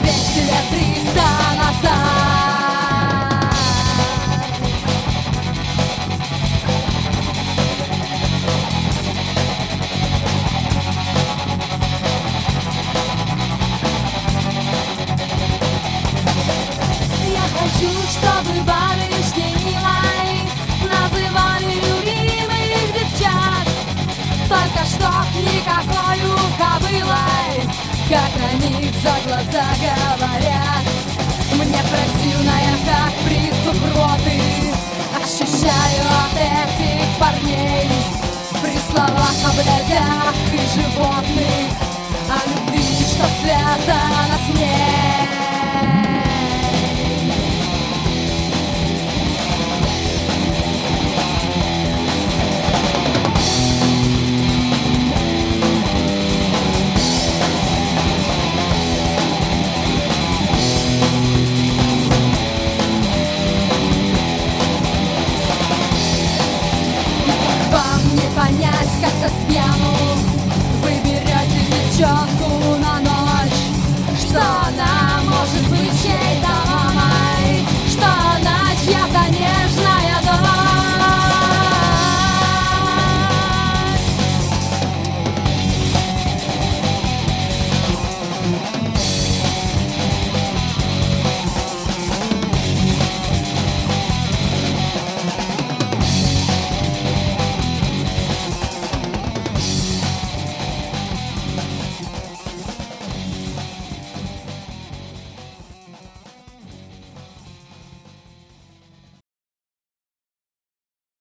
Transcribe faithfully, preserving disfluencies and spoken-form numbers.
двести лет, триста назад. Я хочу, чтобы барышни мои называли любимых девчат, только чтоб никакой кобылой, как на них за глаза говорят. Мне противная, как приступ роты, ощущаю от этих парней при словах о блядях и животных, о любви, что связано